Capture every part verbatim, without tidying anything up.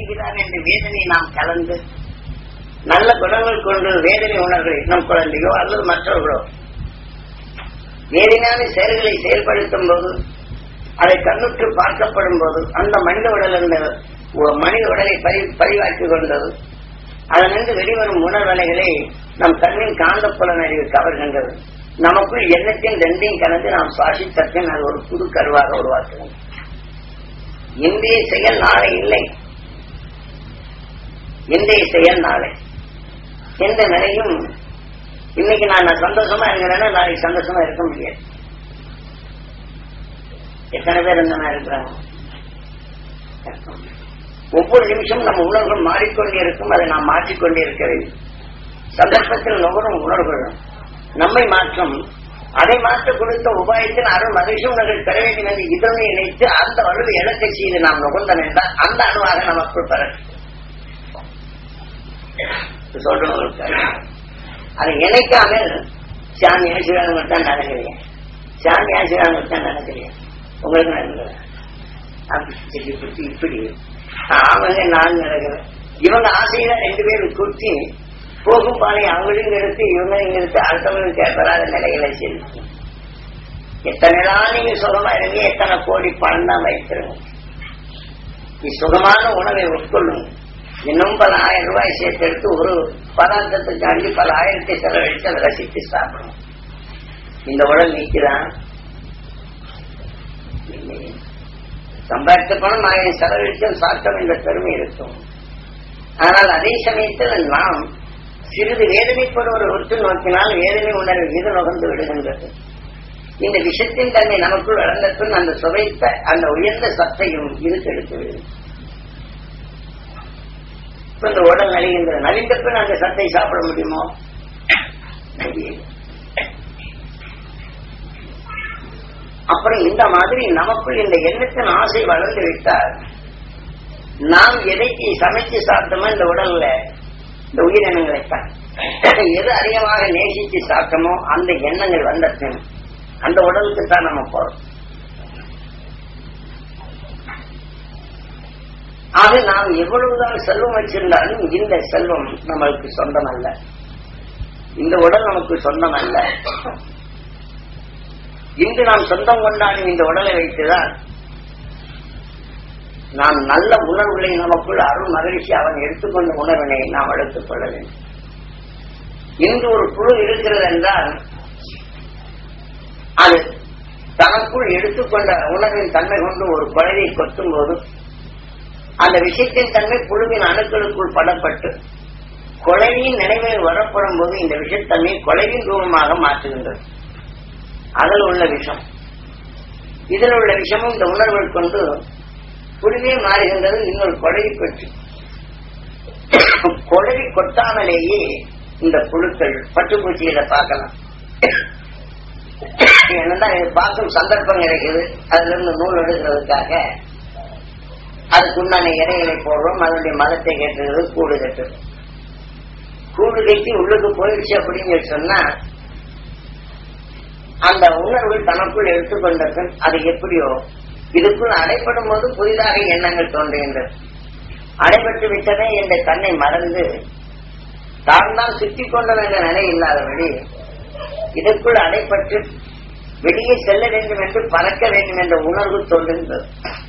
செய்கிறான் என்ற வேதனை நாம் கலந்து நல்ல குணங்கள் கொண்டு வேதனை உணர்வை நம் குழந்தையோ அல்லது மற்றவர்களோ வேதனையான செயல்களை செயல்படுத்தும் போது அதை கண்ணுற்று பார்க்கப்படும் போது அந்த மனித உடல் அந்த மனித உடலை பரி பரிவாக்கிக் கொண்டது அதனின்று வெளிவரும் உணர்வலைகளை நம் கண்ணின் காந்த புலனறிவு கவர்கின்றது. நமக்குள் எண்ணத்தின் ரெண்டையும் கலந்து நாம் சுவாசித்தப்பின் அது ஒரு புது கருவாக உருவாக்குவோம். இன்றைய செயல் நாளை இல்லை, இன்றைய செயல் நாளை எந்த நிலையும். இன்னைக்கு நான் சந்தோஷமா இருக்கிறேன்னா நாளைக்கு சந்தோஷமா இருக்க முடியாது. எத்தனை பேர் இந்த மாதிரி இருக்கிறாங்க? ஒவ்வொரு நிமிஷமும் நம்ம உணர்வுகள் மாறிக்கொண்டே இருக்கும். அதை நாம் மாற்றிக்கொண்டே இருக்க வேண்டும். சந்தர்ப்பத்தில் நுகரும் உணர்வுகள் நம்மை மாற்றும். அதை மாற்ற கொடுத்த உபாயத்தில் அருள் மகிழ்ச்சி உணர்வுகள் பெற வேண்டும் என்று இதனை இணைத்து அந்த வலுவை இழக்கை செய்து நாம் நுகர்ந்தோம் என்றால் அந்த அணுவாக நமக்குள் பெற சொல்றவங்களுக்கு அதை இணைக்காமல் சாமி ஆசீர்வாதம் தான் நடக்கிறேன், சாமி ஆசீர்வாதம் தான் நடக்கிறேன், உங்களுக்கு நடக்கிறேன் அப்படி சொல்லி கொடுத்து இப்படி அவங்க நான் நடக்கிறேன். இவங்க ஆசையில ரெண்டு பேரும் குத்தி போகும் பாலை அவங்களையும் எடுத்து இவங்களையும் எடுத்து அடுத்தவங்களுக்கு ஏற்படாத நிலைகளை செலுத்து. எத்தனை நாள் நீங்க சுகமா இருங்க, எத்தனை கோடி பணம் தான் வைத்திருங்க. சுகமான உணவை உட்கொள்ளுங்க. இன்னும் பல ஆயிரம் ரூபாய் சேர்த்து எடுத்து ஒரு பதார்த்தத்துக்காண்டி பல ஆயிரத்தை செலவழித்து அதை ரசித்து சாப்பிடணும். இந்த உடல் நீக்கிறான் சம்பாதித்த பணம் ஆயிரம் செலவழித்து சாப்பிட்டோம் என்ற பெருமை இருக்கும். ஆனால் அதே சமயத்தில் நாம் சிறிது வேதனைப்படுவதை ஒத்து நோக்கினால் வேதனை உணர்வு மீது நுகர்ந்து விடுகின்றது. இந்த விஷத்தின் தன்மை நமக்குள் வளர்ந்ததும் அந்த சுவைத்த அந்த உயர்ந்த சத்தையும் இது கெடுத்து விடும். இந்த உடல் நலிகின்ற நலிந்த பின் அந்த சத்தை சாப்பிட முடியுமோ? அப்புறம் இந்த மாதிரி நமக்குள் இந்த எண்ணத்தின் ஆசை வளர்ந்து விட்டால் நாம் எதைக்கு சமைச்சு சாப்பிட்டோமோ இந்த உடல்ல இந்த உயிரினங்களைத்தான் எது அதிகமாக நேசித்து சாப்பிட்டோமோ அந்த எண்ணங்கள் வந்த பின் அந்த உடலுக்கு தான் நம்ம போறோம். ஆக நாம் எவ்வளவுதான் செல்வம் வச்சிருந்தாலும் இந்த செல்வம் நம்மளுக்கு சொந்தம் அல்ல, இந்த உடல் நமக்கு சொந்தம் அல்ல. இன்று நாம் சொந்தம் கொண்டாடும் இந்த உடலை வைத்துதான் நாம் நல்ல உணர்வுகளை நமக்குள் அருள் மகிழ்ச்சி அவன் எடுத்துக்கொண்ட உணர்வினை நாம் எடுத்துக் கொள்ள வேண்டும். இன்று ஒரு குழு இருக்கிறது என்றால் அது தனக்குள் எடுத்துக்கொண்ட உணர்வின் தன்மை கொண்டு ஒரு குழந்தையை கொத்தும் போது அந்த விஷயத்தின் தன்மை புழுவின் அணுக்களுக்குள் படப்பட்டு கொலையின் நினைவில் வரப்படும் போது இந்த விஷத்தன்மை கொலையின் ரூபமாக மாற்றுகின்றது. அதில் உள்ள விஷம், இதில் உள்ள விஷமும் இந்த உணர்வுகள் கொண்டு புழுவே மாறுகின்றது. இன்னொரு கொலையை பற்றி கொலை கொட்டாமலேயே இந்த புழுக்கள் பட்டுப்பூச்சிகளை பார்க்கலாம். என்னதான் பார்க்கும் சந்தர்ப்பம் கிடைக்குது. அதுல இருந்து நூல் எடுக்கிறதுக்காக அதுக்குண்டான இறைகளை போடுறோம். அதனுடைய மதத்தை கேட்டுறது கூடு கட்டுறது. கூடு கட்டி உள்ளுக்கு போயிடுச்சு அப்படின்னு சொன்னா அந்த உணர்வுகள் தனக்குள் எடுத்துக்கொண்டது. அது எப்படியோ இதுக்குள் அடைப்படும் போது புதிதாக எண்ணங்கள் தோன்றுகின்றது. அடைபட்டு விட்டதே என்ற தன்னை மறந்து தான் தான் சுற்றி கொண்டது என்ற நிலை இல்லாதபடி இதற்குள் அடைப்பட்டு வெளியே செல்ல வேண்டும் என்று பறக்க வேண்டும் என்ற உணர்வு தோன்றுகின்றது.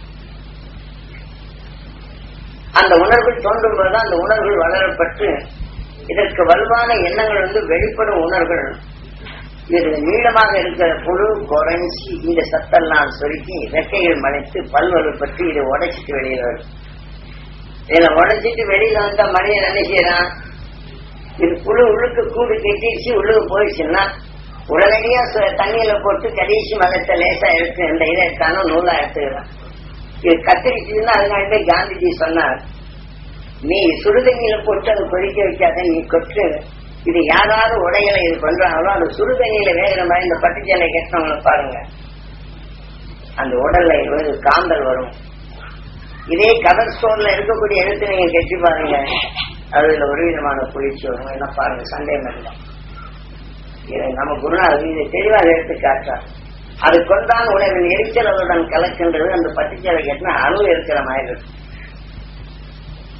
அந்த உணர்வுகள் தோன்றும் போது அந்த உணர்வுகள் வளரப்பட்டு இதற்கு வலுவான எண்ணங்கள் வந்து வெளிப்படும் உணர்வுகள் இது நீளமாக இருக்கிற புழு குறைஞ்சி இந்த சத்தெல்லாம் சுருக்கி ரெக்கைகள் மலைத்து பல்வலு பற்றி இதை உடைச்சிட்டு வெளியில வரும். இதை உடைச்சிட்டு வெளியில வந்தா மனிதன் என்ன செய்யறான்? இது புழு உள்ளுக்கு கூடு கட்டிடுச்சு, உள்ளுக்கு போயிடுச்சுன்னா உடனடியா தண்ணியில போட்டு கடைசி மலத்தை லேசா எடுத்து இந்த இதை எடுத்தாலும் நூலா எடுத்துக்கிறான். இது கத்திரிச்சுன்னா அதனால காந்திஜி சொன்னார், நீ சுடுதண்ணியில போட்டு அதை கொதிக்க வைக்காத, நீ கொட்டு. இது யாராவது உடைகளை இது பண்றாங்களோ அந்த சுடுதண்ணியில வேகிற மாதிரி இந்த பட்டுச்சேலை கட்டினவங்களை பாருங்க, அந்த உடல்ல காந்தல் வரும். இதே கதர் ஸ்டோர்ல இருக்கக்கூடிய எழுத்து நீங்க கட்டி பாருங்க, அதுல ஒரு விதமான குளிர்ச்சி வரும். என்ன பாருங்க, சந்தேகம் இல்லை. இதை நம்ம குருநாதர் இதை தெளிவாக எடுத்து காட்டுறார். அது கொண்டான் உணவின் எரிச்சல் அவருடன் கலக்கின்றது. அந்த பட்டுச்சேலை கட்டினா அணு இருக்கிற மாதிரி இருக்கு.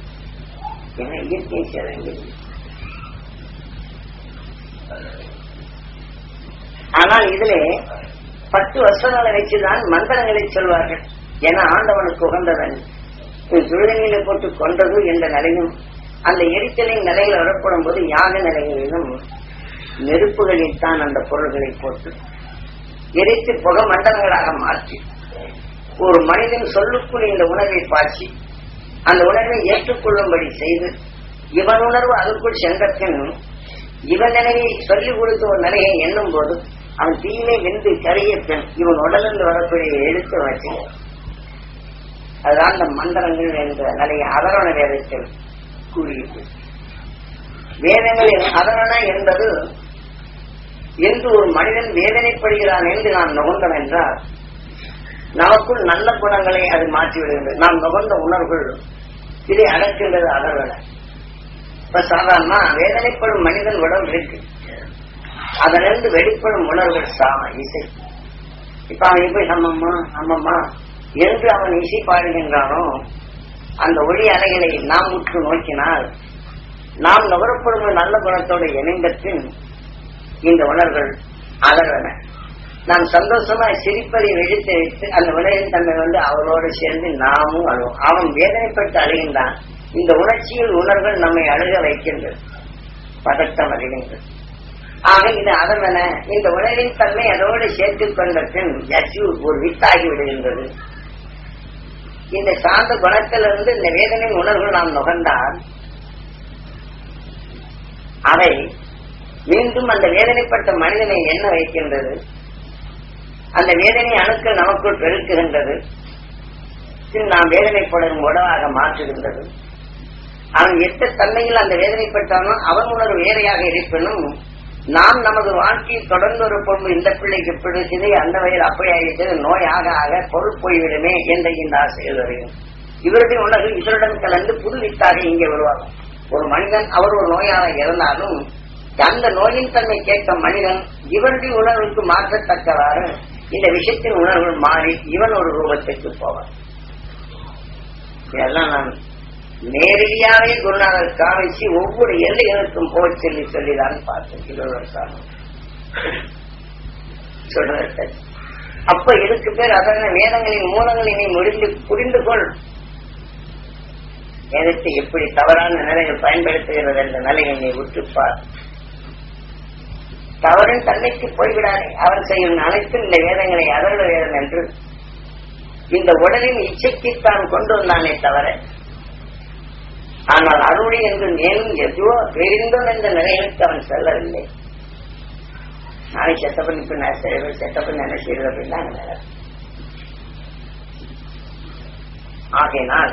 என இயற்கை சேதங்க. ஆனால் இதிலே பத்து வருஷங்களை வச்சுதான் மந்திரங்களை சொல்வார்கள். என ஆண்டவனுக்கு உகந்தவன் சுடுதண்ணியில போட்டு கொண்டது என்ற நிலையும், அந்த எரிச்சலின் நிலையில் வரப்படும் போது யாக நிலைகளிலும் நெருப்புகளில் தான் அந்த பொருள்களை போட்டு எரித்து புக மண்டலங்களாக மாற்றி ஒரு மனிதன் சொல்லுக்குள் இந்த உணர்வை பாய்ச்சி அந்த உணர்வை ஏற்றுக்கொள்ளும்படி செய்து இவன் உணர்வு அதற்குள் சென்றபின் இவன் நிலையை சொல்லிக் கொடுத்த ஒரு நிலையை எண்ணும் போது அவன் தீயிலே வெந்து கரைய பெண் இவன் உடலில் வரக்கூடிய எழுத்து வச்சு அதுதான் அந்த மந்திரங்கள் என்ற நிலையை அதரண வேதத்தில் கூறியது. வேதங்களில் அதரண என்பது என்று ஒரு மனிதன் வேதனைப்படுகிறான் என்று நாம் நுகர்ந்தோம் என்றால் நமக்குள் நல்ல குணங்களை அது மாற்றி விடுகின்றது. நாம் நுகர்ந்த உணர்வுகள் இதை அடக்கின்றது அதரண. இப்ப சாதாரண வேதனைப்படும் மனிதன் உடல் இருக்கு, அதனிருந்து வெளிப்படும் உணர்வுகள் சாம இசை. இப்ப அவன் எப்படி அம்மம்மா அம்மம்மா என்று அவன் இசை பாடுகின்றானோ அந்த ஒளி அலைகளை நாம் உற்று நோக்கினால் நாம் நுகரப்படும் நல்ல குணத்தோடு இணைந்த பின் இந்த உணர்வுகள் அதரண. நாம் சந்தோஷமா சிரிப்பதை வெடித்து வைத்து அந்த உணர்வின் தன்மை வந்து அவளோடு சேர்ந்து நாமும் அழுவோம். அவன் வேதனைப்பட்டு அழுகின்றான். இந்த உணர்ச்சியில் உணர்வுகள் நம்மை அழுக வைக்கின்றது, பதட்டம் அடைகின்றது. ஆக இது அதவன இந்த உணர்வின் தன்மை அதோடு சேர்த்துக் கொண்ட பின் யசு ஒரு வித்தாகி விடுகின்றது. இந்த சார்ந்த குணத்திலிருந்து இந்த வேதனையின் உணர்வுகள் நாம் நுகர்ந்தால் அவை மீண்டும் அந்த வேதனைப்பட்ட மனிதனை என்ன வைக்கின்றது, அந்த வேதனை அணுக்கள் நமக்குள் பெருக்குகின்றது. நாம் வேதனைப்படும் உடலாக மாற்றுகின்றது. அவன் எத்த தன்மையில் அந்த வேதனைப்பட்டானோ அவன் உணர்வு வேறையாக இருப்பினும் நாம் நமது வாழ்க்கையில் தொடர்ந்து ஒரு பொருள் இந்த பிள்ளைக்கு பிடிச்சது அந்த வயது அப்படி ஆகிட்டது நோயாக ஆக பொருள் போய்விடுமே என்ற இந்த ஆசைகள் வரையும் இவருடைய உணர்வு இவருடன் கலந்து புது வித்தாக இங்கே வருவாங்க. ஒரு மனிதன் அவர் ஒரு நோயாக இருந்தாலும் அந்த நோயின் தன்மை கேட்க மனிதன் இவருடைய உணர்வுக்கு மாற்றத்தக்கவாறு இந்த விஷயத்தின் உணர்வு மாறி இவன் ஒரு ரூபத்திற்கு போவான். இதெல்லாம் நான் நேரடியாவே குருநாதர் காமிச்சு ஒவ்வொரு எல்லைகளுக்கும் போக சொல்லி சொல்லிதான் பார்த்தேன். சொல்ற அப்ப இதுக்கு பேர் அதன வேதங்களின் மூலங்களினை முடிந்து புரிந்து கொள். வேதத்தை எப்படி தவறான நிலைகள் பயன்படுத்துகிறது என்ற நிலையை நீ விட்டுப்பார். தவறின் தன்மைக்கு போய்விடாதே. அவர் செய்யும் அனைத்தும் இந்த வேதங்களை அதர்வ வேதம் என்று இந்த உடலின் இச்சைக்குத்தான் கொண்டு வந்தானே தவிர, ஆனால் அருளி என்று மேலும் எதுவோ பெரிந்தும் என்ற நிலைகளுக்கு அவன் செல்லவில்லை. நாளை செத்தப்பன் இப்ப செத்தப்பன் என்ன செய்வது அப்படின்னா ஆகையினால்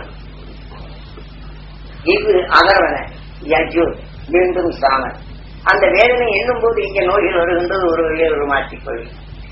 இது அதர்வன யஜு மீண்டும் சாமன். அந்த வேதனை எண்ணும் போது இங்க நோய்கள் வருகின்றது ஒரு ஒரு மாற்றிக்கொள்.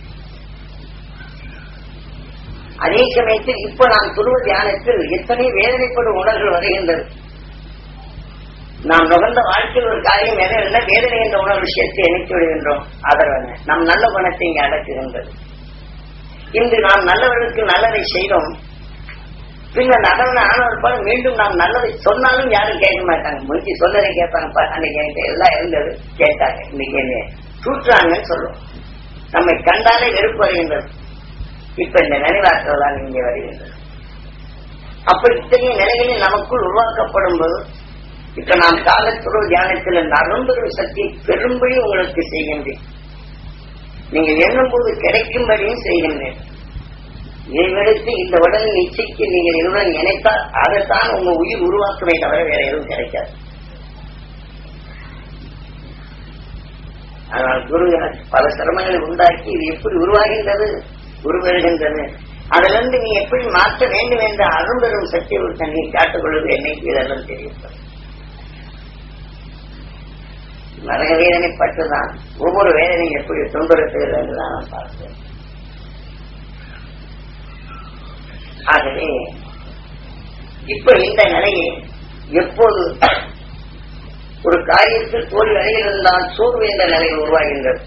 அதே சமயத்தில் இப்ப நாம் துருவ தியானத்தில் எத்தனை வேதனைப்படும் உணர்வுகள் வருகின்றது. நாம் நுகர்ந்த வாழ்க்கையில் ஒரு காரியம் என வேதனை என்ற உணர்வு விஷயத்தை இணைத்து விடுகின்றோம். அதர்வன நம் நல்ல குணத்தை இங்கே அடக்குகின்றது. இன்று நாம் நல்லவர்களுக்கு நல்லதை செய்தோம், பின்னர் அதர்வன ஆனவர் போல மீண்டும் நாம் நல்லதை சொன்னாலும் யாரும் கேட்க மாட்டாங்க. முடிச்சு சொன்னதை கேட்பாங்க. அன்னைக்கு எல்லாம் இருந்தது கேட்டாங்க, இன்னைக்கு என்ன சூற்றாங்கன்னு சொல்லுவோம். நம்மை கண்டாலே வெறுப்பு வருகின்றது. இப்ப இந்த நினைவாற்றல் தான் இங்கே வருகின்றது. அப்படி இத்தகைய நிலைகளில் நமக்குள் உருவாக்கப்படும் போது இப்ப நாம் காலத்துறவு தியானத்தில் நரம்பெரும் சக்தி பெரும்படி உங்களுக்கு செய்கின்றேன். நீங்கள் எண்ணும் போது கிடைக்கும்படியும் செய்கின்றேன். இதைவிடுத்து இந்த உடலின் இச்சைக்கு நீங்கள் இருவரும் நினைத்தால் அதைத்தான் உங்க உயிர் உருவாக்குமே தவிர வேற எதுவும் கிடைக்காது. ஆனால் குரு எனக்கு பல சிரமங்களை உண்டாக்கி இது எப்படி உருவாகின்றது, உருவருகின்றது, அதிலிருந்து நீ எப்படி மாற்ற வேண்டும் என்ற அரும்பெரும் சக்தி ஒரு தண்ணி காட்டுக்கொள்வது என்னைக்கு இதெல்லாம் தெரியும். நரக வேதனைப்பட்டுதான் ஒவ்வொரு வேதனையும் எப்படி துன்புறுத்துகிறது என்றுதான் நான் பார்த்தேன். ஆகவே இப்ப இந்த நிலையை எப்போது ஒரு காரியத்தில் தோல்வி அடைகிறால் சோர்வு என்ற நிலையில் உருவாகின்றது.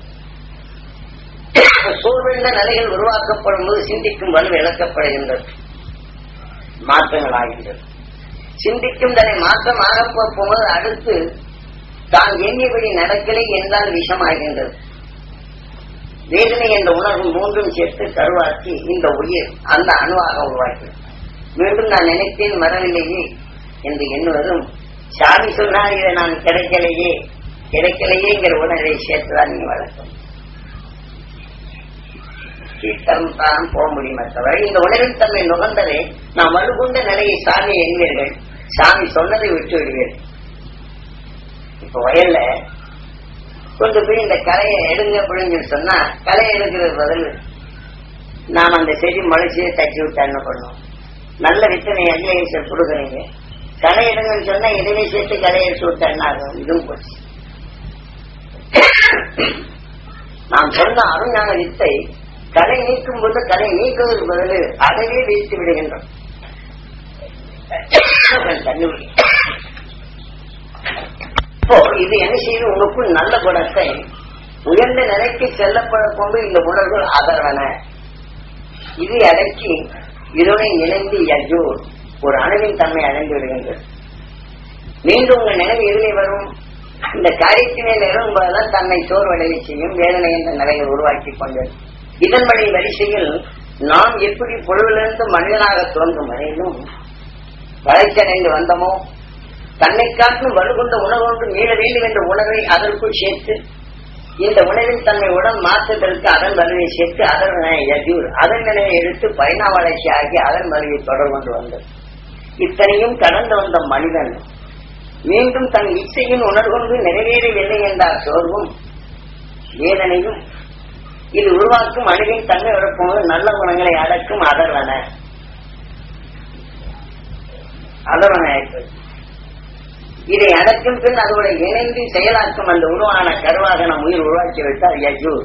சோர்வு என்ற நிலையில் உருவாக்கப்படும் போது சிந்திக்கும் வலு இழக்கப்படுகின்றது, மாற்றங்கள் ஆகின்றது. சிந்திக்கும் தன்னை மாற்றமாக போகும்போது அடுத்து தான் எண்ணியபடி நடக்கலை என்றால் விஷமாகின்றது. வேதனை என்ற உணர்வு மூன்றும் சேர்த்து கருவாக்கி இந்த உயிர் அந்த அணுவாக உருவாக்கி மீண்டும் நான் நினைத்தேன் வரவில்லையே என்று எண்ணுவதும் சாமி சொன்னால் இதை நான் கிடைக்கலையே கிடைக்கலையேங்கிற உணர்வை சேர்த்துதான் நீங்க வளர்க்கும். சீக்கிரம் தான் போக முடியும். மற்றவரை இந்த உணர்வின் தன்மை நுகர்ந்ததை நாம் வலுகொண்ட நிலையை சாமி எண்ணுவீர்கள், சாமி சொன்னதை விட்டு விடுவீர்கள். இப்ப வயல்ல கொண்டு போய் இந்த கலையை எடுங்க அப்படின்னு சொன்னா கலையை எடுக்கிறது பதில் நாம் அந்த செடி முளைச்சியே தட்டி விட்டா என்ன பண்ணுவோம்? நல்ல வித்தனை அஞ்சலேசர் கொடுக்குறீங்க, களை எடுங்கன்னு சொன்னா இடையே சேர்த்து கலையை எடுத்து விட்டா என்ன ஆகும்? இதுவும் போச்சு. நாம் சொன்ன அருஞான வித்தை களை நீக்கும் போது களை நீக்குவதற்கு பதில் அதையே வீழ்த்தி விடுகின்றோம். தண்ணி இப்போ இது என்ன செய்யுது? உங்களுக்குள் நல்ல குணத்தை உயர்ந்த நிலைக்கு செல்லப்பட கொண்டு இந்த உணர்வுகள் ஆதரவன இது அடக்கி இதனை இணைந்து யஜோ ஒரு அணுவின் தன்மை அடைந்து விடுகின்றது. மீண்டும் உங்கள் நினைவு எதிரே வரும் இந்த காரியத்தினை நிறுவும்போதுதான் தன்னை சோர்வடைய செய்யும் வேதனை என்ற நிலையை உருவாக்கி கொண்டது. இதன் வழி வரிசையில் நாம் எப்படி பொழுவிலிருந்து மனிதனாக தோன்றும் வரையிலும் வளர்ச்சியடைந்து வந்தமோ தன்னை காட்டும் வலுகொண்ட உணர்வு மீள வேண்டும் என்ற உணர்வை அதற்குள் சேர்த்து இந்த உணவின் தன்மை உடன் மாற்றத்திற்கு அதன் வலுவை சேர்த்து அதன் யஜூர் அதன் நிலையை எடுத்து பரிணாம வளர்ச்சி ஆகி அதன் வலுவை தொடர் கொண்டு வந்தது. இத்தனையும் கடந்து வந்த மனிதன் மீண்டும் தன் இச்சையின் உணர்வொன்று நிறைவேறவில்லை என்றார் சோர்வும் வேதனையும் இது உருவாக்கும் அணுவின் தன்மை உறப்பும்போது நல்ல குணங்களை அடக்கும் அதர்வன அதர்வன ஆயிற்று. இதை அடக்கும் பின் அதோட இணைந்து செயலாக்கும் அந்த உருவான கருவாக நம் உயிர் உருவாக்கி விட்டார் யஜூர்.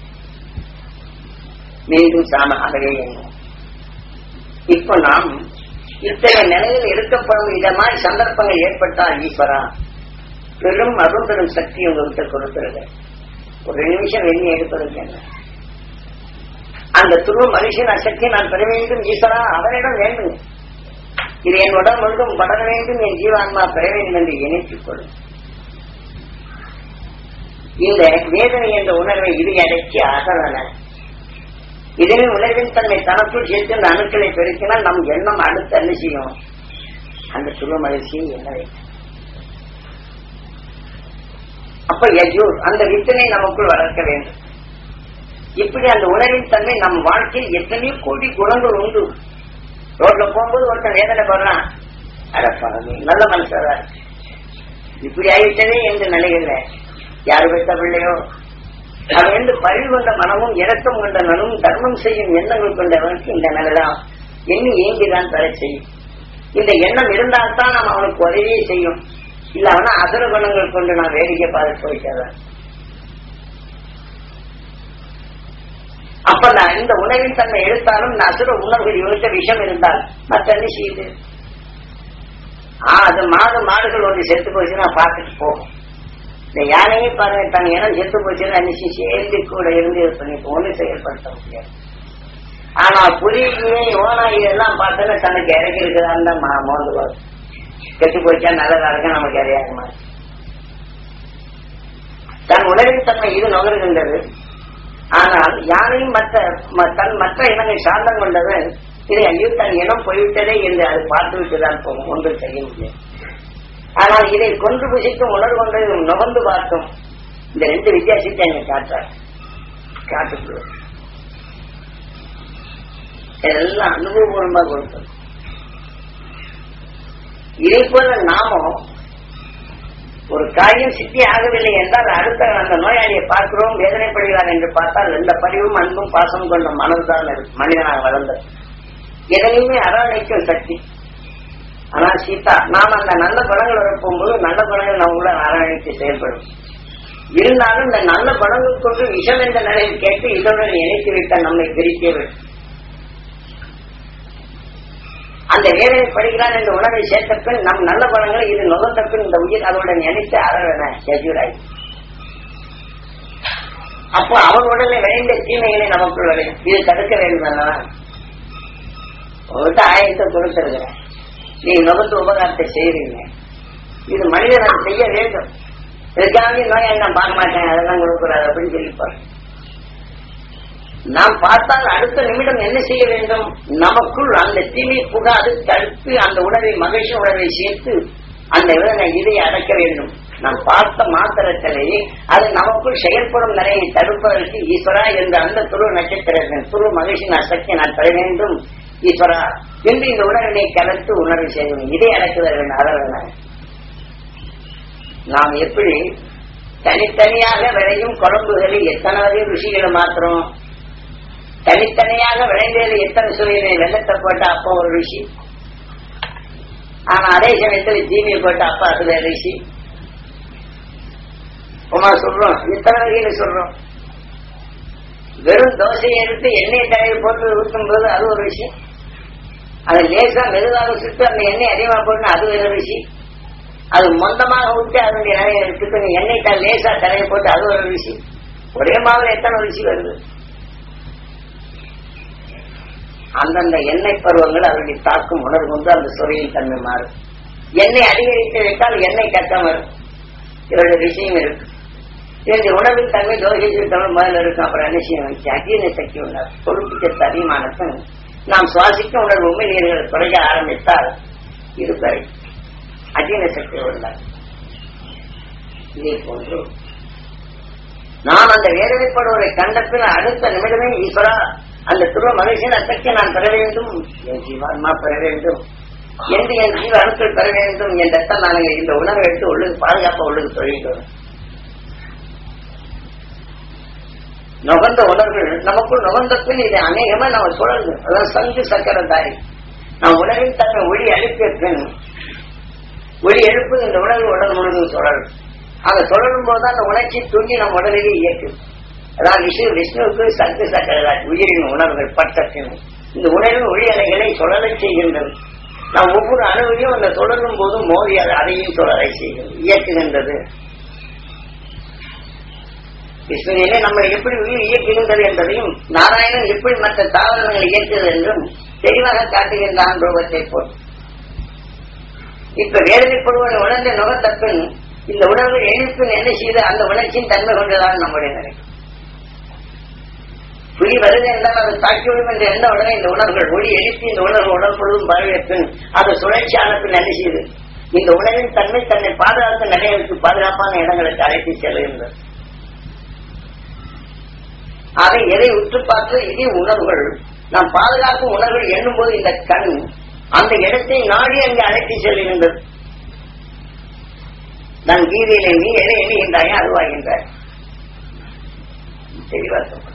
மீண்டும் சாம அகவே எண்ணும். இப்ப நாம் இத்தகைய நிலையில் எடுக்கப்படும் இத மாதிரி சந்தர்ப்பங்கள் ஏற்பட்டால் ஈஸ்வரா பெரும் அரும்பெரும் சக்தி உங்கள்கிட்ட கொடுக்கிறது. ஒரு நிமிஷம் எண்ணி எடுப்பதற்கு என்ன அந்த துருவ மனுஷன் அசக்தி நான் பெற வேண்டும் ஈஸ்வரா அவரிடம் வேண்டும். இது என் உடல் முழுதும் படர வேண்டும், என் ஜீவான்மா பெற வேண்டும் என்று இணைத்துக் கொள்ளும். இந்த வேதனை என்ற உணர்வை இது அடக்கி அகலன இதனை உணர்வின் தன்மை தனக்குள் சேர்த்து அந்த அணுக்களை பெருக்கினால் நம் எண்ணம் அடுத்து என்ன செய்யும்? அந்த துருவ மகிழ்ச்சியை என்ன வைக்கும். அப்ப யஜூர் அந்த வித்தனை நமக்குள் வளர்க்க வேண்டும். இப்படி அந்த உணர்வின் தன்மை நம் வாழ்க்கையில் எத்தனையோ கோடி குணங்கள் உண்டு. ரோட்ல போகும்போது ஒருத்தன் வேதனை படுறான், அடப்பாங்க நல்ல மனுஷரா இப்படி ஆகிவிட்டதே என்று நிலையில யாரு பெற்ற பிள்ளையோ அது என்று பறிவு கொண்ட மனமும் இரக்கம் கொண்ட மனமும் தர்மம் செய்யும் எண்ணங்கள் கொண்டவனுக்கு இந்த நிலைதான் எண்ணி ஏங்கிதான் தர செய்யும். இந்த எண்ணம் இருந்தால்தான் நாம் அவனுக்கு உதவியே செய்யும். இல்ல அவனா அசுர குணங்கள் கொண்டு நான் வேடிக்கை பார்த்து போயிட்டாதான். அப்ப நான் இந்த உணவின் தன்மை எடுத்தாலும் இந்த அசுர உணவுகள் இவர்கிட்ட விஷம் இருந்தால் மற்ற என்ன செய்யுது? ஆஹ் அது மாடு மாடுகள் ஒன்று செத்து போச்சுன்னா பார்த்துட்டு போகும். இந்த யானையே பாருங்க தன் இனம் செத்து போச்சுன்னா அன்னைக்கு சேர்ந்து கூட இருந்து பண்ணிட்டு ஒண்ணு செயல்படுத்த முடியாது. ஆனா புலியே ஓனாய் இதெல்லாம் பார்த்தோன்னா தனக்கு இறக்கி இருக்குதான்னு தான் மோந்து வரும். கெட்டு போச்சா நல்லதா இருக்க நமக்கு இறையாக மாறும். தன் உணவின் தன்மை இது நுகர்கின்றது. ஆனால் யானையும் மற்ற தன் மற்ற இனங்கள் சார்ந்தம் கொண்டவன் இதை ஐயோ தன் இனம் போய்விட்டதே என்று அது பார்த்து விட்டுதான் போகும், ஒன்றும் செய்ய முடியாது. ஆனால் இதை கொன்று புசிக்கும் உணர்வு கொண்டு நுகர்ந்து பார்க்கும் இந்த ரெண்டு வித்தியாசத்தை அங்க காட்டார் காட்டுக்கு எல்லாம் அனுபவபூர்வமாக கொடுத்தது. இதே போல நாமும் ஒரு காரியம் சித்தி ஆகவில்லை என்றால் அடுத்த அந்த நோயாளியை பார்க்கிறோம் வேதனைப்படுகிறார் என்று பார்த்தால் எந்த பதிவும் அன்பும் பாசம் கொண்ட மனதுதான் மனிதனாக வளர்ந்தது. எதனையுமே அரவணைக்கும் சக்தி. ஆனால் சீதா நாம் அந்த நல்ல குணங்கள் வரப்போகும்போது நல்ல குணங்கள் நம்மள அரவணைத்து செயல்படும். இருந்தாலும் இந்த நல்ல குணங்கள் கொண்டு விஷம் என்ற நிலையில் கேட்டு இதனுடன் இணைத்து விட்டால் நம்மை பிரிக்கவே வேண்டும். அந்த வேதனை படுகிறான் என்ற உணர்வை சேர்த்த பின் நம் நல்ல குணங்களை இது நுகர்ந்த பின் இந்த உயிர் அதனுடன் நினைத்து அறவன யஜூராய். அப்போ அவன் உடனே விளைந்த தீமைகளை நமக்குள் விளையும். இது தடுக்க வேண்டும் அல்லவா? உங்கள்கிட்ட ஆயிரத்தை கொடுத்திருக்கிறேன், நீ நுகர்ந்து உபகாரத்தை செய்யறீங்க. இது மனிதன் அதை செய்ய வேண்டும். இதுக்காக நோயை நான் பார்க்க மாட்டேன், அதெல்லாம் கொடுக்கூடாது அப்படின்னு சொல்லிப்பாரு. நாம் பார்த்தால் அடுத்த நிமிடம் என்ன செய்ய வேண்டும்? நமக்குள் அந்த தீமை புகாது தடுத்து அந்த உணர்வை மகிழ்ச்சி உணர்வை சேர்த்து அந்த இதை அடக்க வேண்டும். நாம் பார்த்த மாத்திரத்திலேயே அது நமக்குள் செயல்படும் நிலையை தடுப்பதற்கு ஈஸ்வரா என்ற அந்த துரு நட்சத்திரத்தின் துரு மகிழ்ச்சி நான் சக்தி நான் பெற வேண்டும் ஈஸ்வரா என்று இந்த உணர்வினை கலந்து உணர்வு செய்யணும். இதை அடக்குதல் அறவன. நாம் எப்படி தனித்தனியாக விளையும் குழம்புகளில் எத்தனை வகை ருசிகளை மாத்திரம், தனித்தனியாக விளைந்ததில் எத்தனை சுவையினை வெள்ளத்தை போட்ட அப்பா ஒரு ருசி, ஆனா அதே சமயத்தில் ஜீனியை போட்ட அப்பா அது ருசி. உமா சொல்றோம், இத்தனை வகையில சொல்றோம். வெறும் தோசையை எடுத்து எண்ணெய் தடவை போட்டு ஊற்றும் போது அது ஒரு விஷயம், அதை லேசா மெதுவாக சுட்டு அந்த எண்ணெய் அதிகமா போட்டு அது ஒரு ருசி, அது மொந்தமாக ஊற்றி அதனுடைய நிறைய எடுத்து எண்ணெய் லேசா தடவை போட்டு அது ஒரு ருசி. ஒரே மாதிரி எத்தனை ருசி வருது. அந்தந்த எண்ணெய் பருவங்கள் அதனுடைய தாக்கும் உணர்வு கொண்டு அந்த சுவையின் தன்மை மாறும். எண்ணெய் அதிகரித்து வைத்தால் எண்ணெய் கட்டம் வரும். இவருடைய விஷயம் இருக்கு. இந்த உணவின் தன்மை தோசை தமிழ் முதல்ல இருக்கும். அப்புறம் என்ன செய்ய வச்சு அஜீரண சக்தி உணர் பொறுப்புக்கு அதிகமானது நாம் சுவாசிக்க உணர்வு உண்மையியர்கள் குறைய ஆரம்பித்தால் இருப்பதை அஜீரண சக்தி உள்ளார். இதே போன்று நாம் அந்த வேதனைப்படுவதை கண்டத்தில் அடுத்த நிமிடமே ஈஸ்வரா அந்த துருவ மகிழ்ச்சியின் அசக்தியை நான் பெற வேண்டும், என் ஜீவான்மா பெற வேண்டும் என்று என் ஜீவ அணுக்கள் பெற வேண்டும் என்றத்தான் நாங்கள் இந்த உணவை எடுத்து உள்ளது பாதுகாப்ப உள்ளது தொழில்கள். நுகர்ந்த உணர்வுகள் நமக்குள் நுகர்ந்த பின் இதை அநேகமா நம்ம சுழந்து அதான் சங்கு சக்கர தாரி நாம் உணவின் தன்மை ஒளி அழுப்பிய பின் ஒளி எழுப்பு இந்த உணர்வு உடல் முழுவதும் சுழலும். அதை சுழலும் போது அந்த உணர்ச்சி தூங்கி நம் உடலிலே இயக்கும். அதான் விஷ்ணு விஷ்ணுவுக்கு சங்கு சக்கர உயிரின் உணர்வுகள் பட்டத்தின் இந்த உணர்வின் ஒளி அலைகளை சுழலை செய்கின்றது. நாம் ஒவ்வொரு அணுவையும் அந்த சுழலும் போதும் மோதி அதையும் சுழலை செய்கிறது, இயக்குகின்றது. விஷ்ணுவிலே நம்மளை எப்படி உயிர் இயக்குகின்றது என்பதையும் நாராயணன் எப்படி மற்ற தாவரங்களை இயக்குகிறது என்றும் தெளிவாக காட்டுகின்றான் ரூபத்தை போல். இப்ப வேதனைப்படுவதை உணர்ந்த நுகத்தப்பின் இந்த உணர்வு எழுப்பின் என்ன செய்து அந்த உணர்ச்சியின் தன்மை கொண்டுதான் நம்முடைய நிலை. புலி வருது என்றால் அது தாக்கிவிடும் என்ற எண்ண உடனே இந்த உணர்வுகள் ஒளி எழுப்பி இந்த உணர்வு உடல் பொழுதும் பரவியப்பின் அது சுழற்சியான பின் என்ன செய்து இந்த உணர்வின் தன்மை தன்னை பாதுகாத்த நிலைகளுக்கு பாதுகாப்பான இடங்களுக்கு அழைத்து செல்கின்றது. அதை எதை உற்று பார்த்து இதே உணர்வுகள் நாம் பாதுகாக்கும் உணர்வுகள் எண்ணும் போது இந்த கண் அந்த இடத்தை நாடி அங்கு அழைத்து செல்கின்றது. நான் கீதையிலே நீ எதை எண்ணுகின்றாயே அதுவாகின்றாய். தெளிவா சொல்றேன்.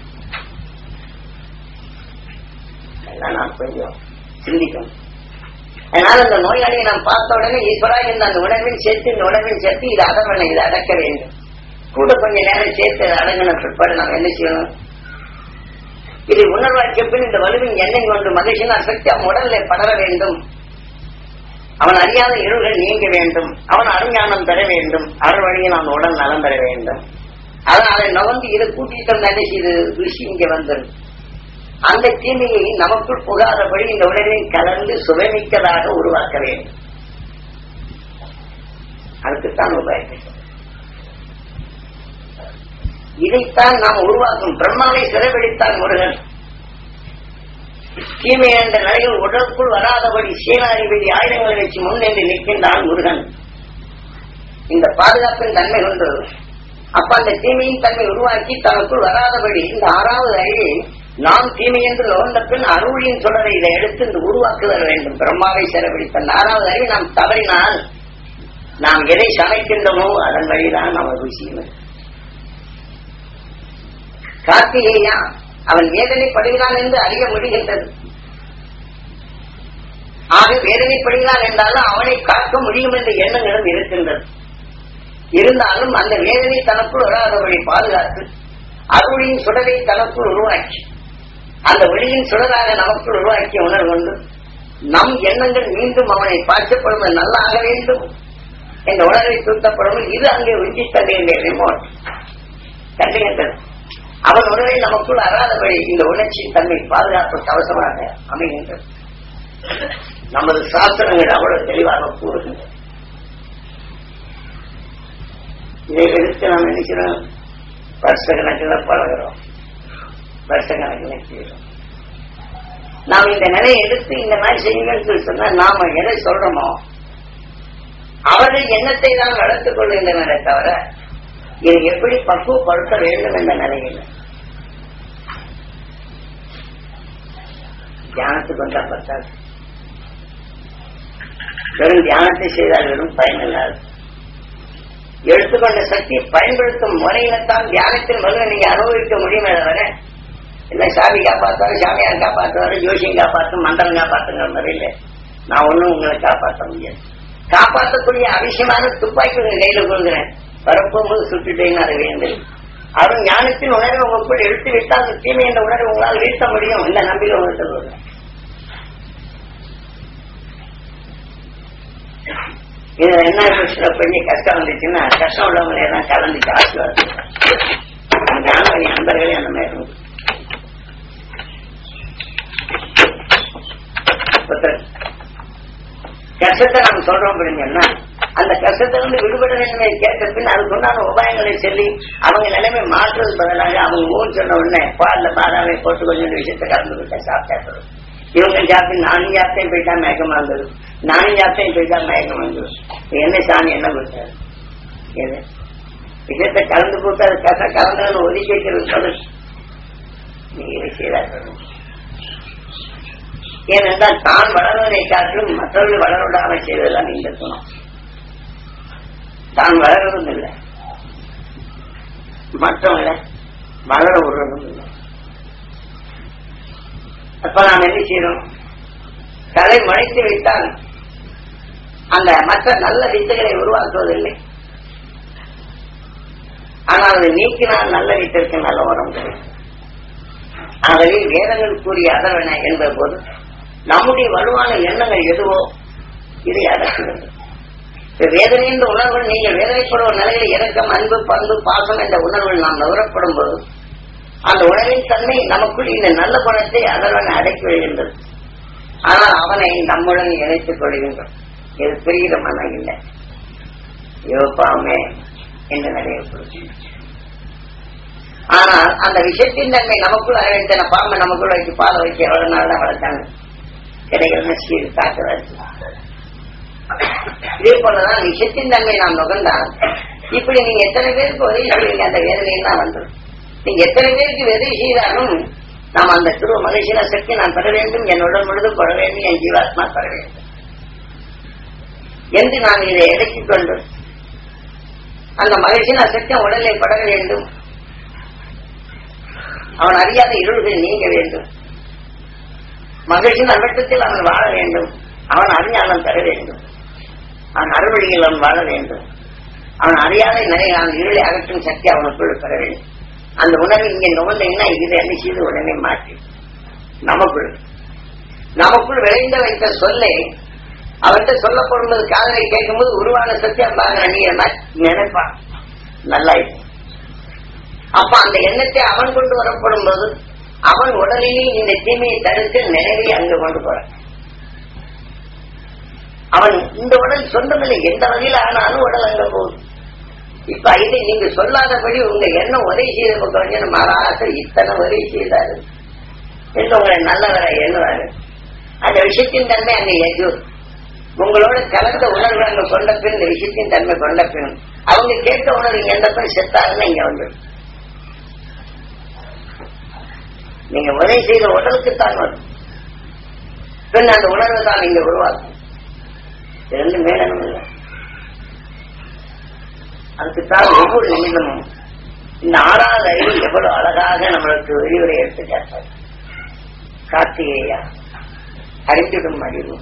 நாம் கொஞ்சம் சிந்திக்கணும். அதனால அந்த நோயாளியை நாம் பார்த்த உடனே ஈஸ்வரா என்ற அந்த உணர்வில் சேர்த்து இந்த உணர்வில் சேர்த்து இது அடவனை இதை அடக்க வேண்டும். கூட கொஞ்ச நேரம் சேர்த்து அடங்கின பிற்பாடு நாம் என்ன செய்யணும்? இதை உணர்வாக்கிய பின் இந்த வலுவின் எண்ணெய் கொண்டு மகிழ்ச்சியின் அசக்தி அவன் உடலில் படர வேண்டும். அவன் அறியாத இருள்கள் நீங்க வேண்டும். அவன் அருஞானம் பெற வேண்டும். அருள் வழியில் அவன் உடல் நலம் பெற வேண்டும். அதனால் அதை நவந்து இதை கூட்டிட்டு என்ன செய்து ருஷி இங்க வந்தது. அந்த தீமையை நமக்குள் புகாதபடி இந்த உடலில் கலந்து சுவைமிக்கதாக உருவாக்க வேண்டும். அதுக்குத்தான் உபாயத்தை இதைத்தான் நாம் உருவாக்கும். பிரம்மாவை சிறைபிடித்தான் முருகன். தீமை என்ற நிலையில் உடலுக்குள் வராதபடி சேனாதிபதி ஆயுதங்களை வச்சு முன்னென்று நிற்கின்றான் முருகன். இந்த பாதுகாப்பின் தன்மை கொண்டு அப்ப அந்த தீமையின் தன்மை உருவாக்கி தனக்குள் வராதபடி இந்த ஆறாவது அறிவை நாம் தீமை என்று நோண்ட பின் அருளின் தொடரை இதை எடுத்து இந்த உருவாக்குதல் வேண்டும். பிரம்மாவை சிறைபிடித்த ஆறாவது அறிவை நாம் தவறினால் நாம் எதை சமைக்கின்றோமோ அதன் வழிதான் நாம் ருசியும். கார்த்திகேயா அவன் வேதனைப்படுகிறான் என்று அறிய முடிகின்றது. ஆக வேதனைப்படுகிறான் என்றாலும் அவனை காக்க முடியும் என்ற எண்ணங்களும் இருக்கின்றது. இருந்தாலும் அந்த வேதனை தனக்குள் வராதபடி பாதுகாத்து அருளின் சுடரை தனக்குள் உருவாக்கி அந்த ஒளியின் சுடராக நமக்குள் உருவாக்கிய உணர்வு கொண்டு நம் எண்ணங்கள் மீண்டும் அவனை பார்க்கப்படுவது நல்லாக வேண்டும் என்ற உணர்வை தூத்தப்படும். இது அங்கே உச்சி தந்தையுடைய ரிமோட் தந்தைகின்றது. அவன் உணர்வை நமக்குள் அறாதபடி இந்த உணர்ச்சியின் தன்மை பாதுகாப்பு கவசமாக அமைகின்றது. நமது சாஸ்திரங்கள் அவ்வளவு தெளிவாக கூறுகின்றன. இதை எடுத்து நாம் நினைக்கிறோம், வருஷ கணக்கில் பழகிறோம், வருஷ கணக்கில் செய்கிறோம். நாம் இந்த நிலையை எடுத்து இந்த மாதிரி செய்யுங்கள் சொன்னா நாம எதை சொல்றோமோ அவர்கள் எண்ணத்தை தான் வளர்த்துக் கொள்கின்றனரே தவிர இதை எப்படி பக்குவப்படுத்த வேண்டும் என்ற நிலையில் தியானத்துக்கு வந்தா பத்தாது. வெறும் தியானத்தை செய்தால் வெறும் பயனில்லாது. எடுத்துக்கொண்ட சக்தி பயன்படுத்தும் முறையில்தான் தியானத்தின் முதல்ல நீங்க அனுபவிக்க முடியுமே தவிர இல்ல சாமி காப்பாற்றுவாரு, சாமியார் காப்பாற்றுவாரு, ஜோசியம் காப்பாற்றும், மந்திரம் காப்பாற்றுங்கிற முறையில நான் ஒண்ணும் உங்களை காப்பாற்ற முடியாது. காப்பாற்றக்கூடிய அவசியமான துப்பாக்கி உங்க கையில கொடுக்குறேன், வரப்போகும்போது சுட்டுட்டேன்னு அது வேண்டும். அவரும் ஞானத்தின் உணர்வை உங்களுக்குள் எடுத்து விட்டால் அந்த தீமை என்ற உணர்வை உங்களால் வீழ்த்த முடியும். இந்த நம்பிக்கை உங்களுக்கு சொல்றேன். இதுல என்ன சில பெரிய கஷ்டம் வந்துச்சுன்னா கஷ்டம் உள்ளவங்களே தான் கலந்துச்சு ஆசீர்வாதம். ஞானவழி அன்பர்களே அந்த மாதிரி இருக்கு. கஷ்டத்தை நம்ம சொல்றோம் அப்படின்னா அந்த கஷ்டத்திலிருந்து விடுபட வேண்டும் கேட்ட பின் அதுக்கு உண்டான உபாயங்களை சொல்லி அவங்க நிலைமை மாற்றுறது பதிலாக அவங்க ஊர் சொன்ன உடனே பால்ல பாதாவை போட்டு கொஞ்சம் விஷயத்தை கலந்து விட்ட சாப்பிட்டா இவங்க சாப்பிட்டு நானும் சாப்பிட்டேன் போயிட்டா மயக்கமா இருந்தது, நானும் சாப்பிட்டேன் போயிட்டா மயக்கம் வந்தது. என்ன சாமி என்ன கொடுத்தாரு? எது விஷயத்தை கலந்து போட்டு அது கஷ்டம் கலந்து ஒதுக்கி வைக்கிறது சொல்லு. நீங்க செய்தார்கள் ஏனென்றால் தான் வளர்வதை காட்டிலும் மற்றவர்கள் வளர விடாமல் செய்வதெல்லாம் நீங்க இருக்கணும். தான் வளர்வதும் இல்லை, மற்றவங்களை வளர விடுறதும் இல்லை. அப்ப நாம் என்ன செய்யறோம்? தலை முளைத்து வைத்தால் அந்த மற்ற நல்ல வித்துகளை உருவாக்குவதில்லை. ஆனால் அதை நீக்கினால் நல்ல வித்திற்கு நல்ல உரம் கிடைக்கும். ஆகவே வேதங்கள் கூறிய அதர்வன என்பது போது நம்முடைய வலுவான எண்ணங்கள் எதுவோ இதை அடக்குகிறது. வேதனை என்ற உணர்வு நீங்கள் வேதனைப்படும் நிலையில் இறக்கம், அன்பு, பண்பு, பாசம் என்ற உணர்வில் நாம் நுகரப்படும் போது அந்த உணர்வின் தன்மை நமக்குள் இந்த நல்ல குணத்தை அதர்வனை அடக்கி வருகின்றது. ஆனால் அவனை நம்முடன் இணைத்துக் கொள்கின்றோம். இது பெரிய மனம் இல்லை, யோபாமே என்ற நிலையை கொடுக்கின்றோம். ஆனால் அந்த விஷயத்தின் தன்மை நமக்குள் அறிவித்தன பாம்பை நமக்குள்ள வச்சு பாலை வச்சு எவ்வளவு நாள் தான் வளர்த்தாங்க கிடைக்கிறதுனா சீர் தாக்குறது. இதே போலதான் விஷயத்தின் தன்மை நாம் நுகர்ந்தால் இப்படி நீங்க எத்தனை பேருக்கு உதவி செய்வீங்க அந்த வேதனையெல்லாம் வந்துடும். நீங்க எத்தனை பேருக்கு உதவி செய்தாலும் நாம் அந்த திரு மகிழ்ச்சியான சக்தி நான் பெற வேண்டும், என் உடல் முழுதும் பெற வேண்டும், என் ஜீவாத்மா பெற வேண்டும் என்று நாம் இதை இறக்கிக் கொண்டு அந்த மகிழ்ச்சியான சக்தி உடலை பட வேண்டும். அவன் அறியாத இருள்கள் நீங்க வேண்டும். மகிழ்ச்சியின் அமட்டத்தில் அவன் வாழ வேண்டும். அவன் அறிஞானம் பெற வேண்டும். அவன் அறுவழியில் அவன் வாழ வேண்டும். அவன் அறியாத நிறைய அவன் இருளை அகற்றும் சக்தி அவனுக்குள் பெற வேண்டும். அந்த உணர்வு இங்கே நுகர்ந்தீங்கன்னா இதை என்ன செய்து உடனே மாற்றி நமக்குள் நமக்குள் விளைந்த வைத்த சொல்லை அவர்கிட்ட சொல்லப்படும்போது காதலை கேட்கும் போது உருவான சக்தி அவன் நீ நினைப்பான் நல்லா இருக்கும். அப்ப அந்த எண்ணத்தை அவன் கொண்டு வரப்படும் போது அவன் உடலிலே இந்த தீமையை தடுத்து நினைவை அங்கு கொண்டு போறான். அவன் இந்த உடல் சொந்தமில்லை, எந்த வகையில் ஆனாலும் உடல் அங்க போகுது. இப்ப இதை நீங்க சொல்லாதபடி உங்க எண்ணம் உதவி செய்த பக்கம் மகாசர் இத்தனை உதவி செய்தாரு என்று உங்களை நல்லவரை எண்ணுவாரு. அந்த விஷயத்தின் தன்மை அங்க எது உங்களோட கலந்த உணர்வு அங்க கொண்ட பின் இந்த விஷயத்தின் தன்மை கொண்ட பின் அவங்க கேட்ட உணர்வு இங்க எந்த பின் செத்தாருன்னு இங்க வந்துடும். நீங்க உதவி செய்த உடலுக்குத்தான் வரும், பின் அந்த உணர்வு தான் நீங்க உருவாக்கும். ரெண்டு மேலும் இல்லை. அதுக்குத்தான் ஒவ்வொரு நிமிடமும் இந்த ஆறாவது அறிவு எவ்வளவு அழகாக நம்மளுக்கு விரிவுரை எடுத்து கேட்பார். கார்த்திகேயா அறிந்திடும் அறிவு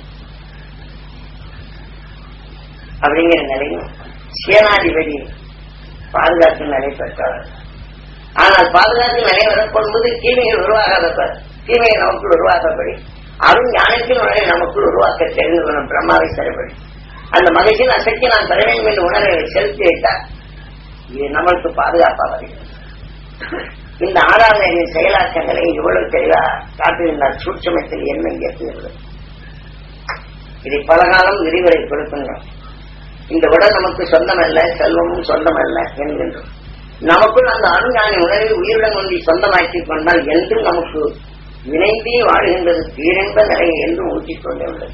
அப்படிங்கிற நிலையும் சேனாதிபதி பாதுகாப்பு நிலை பெற்றவர். ஆனால் பாதுகாப்பு நிலை வரப்படும்போது தீமைகள் உருவாகாதப்ப தீமையை நமக்குள் உருவாக்கப்படி அருண் ஞானத்தின் உணரை நமக்குள் உருவாக்க தெரிந்து கொள்ளும் பிரம்மாவை சரிபடி அந்த மகிழ்ச்சியின் அசைக்கு நான் பெற வேண்டும் என்று உணர்வை செலுத்தி வைத்தால் இது நம்மளுக்கு பாதுகாப்பாக வருகிறது. இந்த ஆறாவது செயலாக்கங்களை இவ்வளவு தெளிவா காட்டுகின்றார். சூட்சமத்தில் என்ன இயக்குகிறது இதை பல காலம் விரிவுரை கொடுக்கின்றோம். இந்த உடல் நமக்கு சொந்தமல்ல, செல்வமும் சொந்தமல்ல என்கின்றோம். நமக்குள் அந்த அருஞானி உணர்வை உயிருடன் ஒன்றி சொந்தமாக்கிக் கொண்டால் என்றும் நமக்கு இணைந்தே வாழ்கின்றது தீரென்ப நிலையை என்று ஊற்றிக் கொண்டே உள்ளது.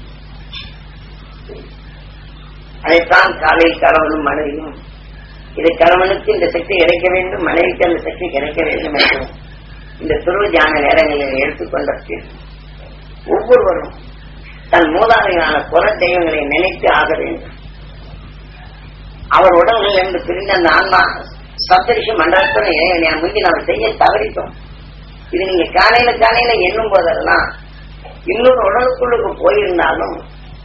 அதைத்தான் காலையில் கணவனும் மனைவியும், இது கணவனுக்கு இந்த சக்தி கிடைக்க வேண்டும், மனைவிக்கு அந்த சக்தி கிடைக்க வேண்டும் என்றும் இந்த துருவ தியான நேரங்களில் எடுத்துக்கொண்ட ஒவ்வொருவரும் தன் மூதாதையான புற தெய்வங்களை நினைத்து ஆக வேண்டும். அவர் உடல்கள் என்று பிரிந்த அந்த ஆன்மா சப்தரிஷி மண்டலத்துடன் இறைவனை முந்தி நாம் செய்ய தவறித்தோம். இது நீங்க காலையில காலையில எண்ணும் போதெல்லாம் இன்னொரு உடலுக்குள்ளுக்கு போயிருந்தாலும்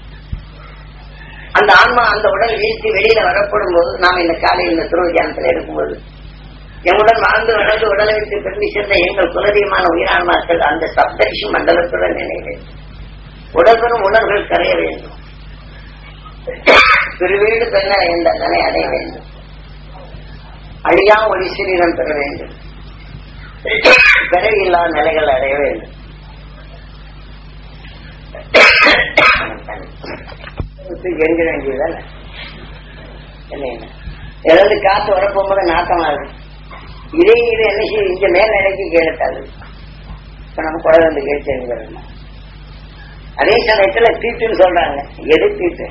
அந்த ஆன்மா அந்த உடல் வீழ்த்தி வெளியில வரப்படும் போது நாம் இந்த காலையில் இந்த துருவ தியானத்தில் இருக்கும்போது எங்களுடன் வாழ்ந்து வளர்ந்து உடலை விட்டு பிரிந்து சென்ற எங்கள் குலதெய்வமான உயிரான்மாக்கள் அந்த சப்தரிஷி மண்டலத்துடன் நினைவு வேண்டும். உடல்பெறும் உணர்வுகள் கரைய வேண்டும். பெருவீடு பெண்ண என்ற நிலை அடைய வேண்டும். அழியா ஒளி சரீரம் பெற வேண்டும். பிறவியில்லாத நிலைகள் அடைய வேண்டும். எங்க வேண்டியதான என்ன எதாவது காத்து வரப்போகும்போது நாட்டமாகுது. இதே இது என்ன செய்யும், இங்க மேல் நிலைக்கு கேட்டாது. இப்ப நம்ம குறை வந்து கேட்டு அதே சமயத்துல தீட்டுன்னு சொல்றாங்க. எது தீட்டு?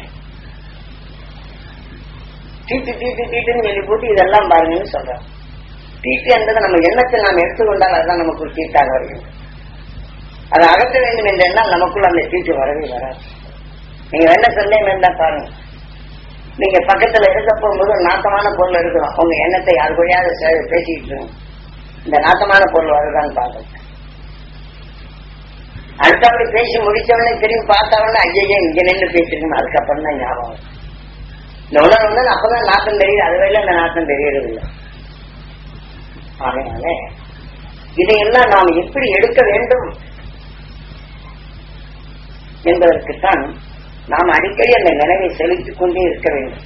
தீட்டு தீட்டு தீட்டுன்னு சொல்லி போட்டு இதெல்லாம் பாருங்கன்னு சொல்றாங்க. தீட்டு என்பது நம்ம எண்ணத்தை நாம் எடுத்துக்கொண்டால் அதுதான் நமக்கு தீட்டாக வருகிறது. அதை அகற்ற வேண்டும் என்ற எண்ணம் நமக்குள்ள அந்த தீட்டு வரவே வராது. நீங்க என்ன சந்தேகம் இருந்தா பாருங்க. நீங்க பக்கத்துல இருக்க போகும்போது நாட்டமான பொருள் இருக்கணும். உங்க எண்ணத்தை யாரு கூடயாவது பேசிக்கிட்டு இருக்கணும். இந்த நாட்டமான பொருள் வருதான்னு பாருங்க. அடுத்தவரை பேசி முடிச்சவனே திரும்பி பார்த்தவன ஐயா இங்க நின்று பேசிருக்கணும். அதுக்கப்புறம் தான் ஞாபகம். இந்த உணர்வு வந்து அப்பதான் நாட்டம் தெரியுது. அதுவரையில அந்த நாட்டம் தெரியறது இல்லை. அதனால இதையெல்லாம் நாம் எப்படி எடுக்க வேண்டும் என்பதற்குத்தான் நாம் அடிக்கடி அந்த நினைவை செலுத்திக் கொண்டே இருக்க வேண்டும்.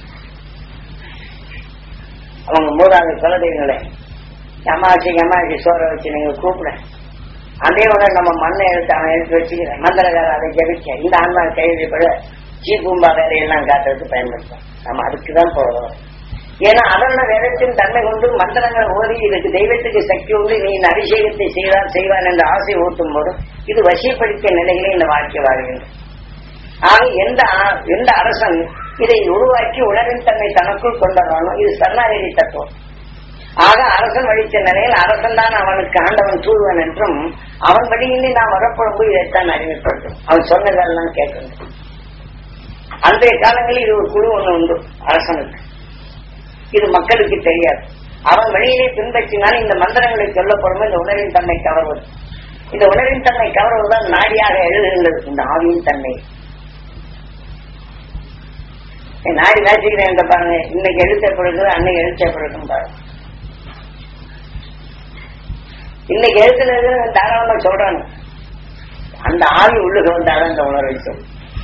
அவங்க மூதாது குலதெய்வங்களை அம்மாச்சி அம்மாச்சி சோற வச்சு நீங்க கூப்பிட அதே உடனே நம்ம மண்ணை எடுத்து அவன் எடுத்து வச்சுக்கிறேன் மந்திரகார அதை ஜபிக்க இந்த ஆன்மா கைவிப்பட சீப்பூம்பா வேலையெல்லாம் காட்டுறதுக்கு பயன்படுத்தும். நம்ம அதுக்குதான் போறோம். ஏன்னா அதோட வேதத்தின் தன்மை கொண்டு மந்திரங்கள் ஓதி இதுக்கு தெய்வத்துக்கு சக்தி உண்டு, நீ இந்த அபிஷேகத்தை செய்தால் செய்வான் என்ற ஆசை ஊட்டும் போது இது வசிப்படுத்திய நிலையிலே இந்த வாழ்க்கை வாழ்கின்றது. ஆக எந்த எந்த அரசன் இதை உருவாக்கி உணர்வின் தன்மை தனக்குள் கொண்டாடணும். இது சரணாகதி தத்துவம். ஆக அரசன் வழித்த நிலையில் அரசன் தான் அவனுக்கு ஆண்டவன் தூதுவன் என்றும் அவன் வழியிலே நாம் வரப்படும் போது இதைத்தான் அறிவிப்பட்டும். அவன் சொன்னதெல்லாம் கேட்கணும். அன்றைய காலங்களில் இது ஒரு குழு ஒண்ணு உண்டு அரசனுக்கு. இது மக்களுக்கு தெரியாது. அவன் வழியிலே பின்பற்றினால் இந்த மந்திரங்களை சொல்லப்படும் இந்த உணர்வின் தன்மை கவர்வது. இந்த உணர்வின் தன்மை கவர்வதுதான் நாடியாக எழுதுகின்றது. இந்த ஆவியின் தன்மை நாடி வாசிக்கிறேன் பாருங்க. இன்னைக்கு எழுத்தப்படுகிறது, அன்னைக்கு எழுத்தப்படுறது பாருங்க. இன்னைக்கு எழுத்துல தாராளமா சொல்றாங்க. அந்த ஆவி உள்ளுக வந்தாலும் அந்த உணர்வை சொல்லும்.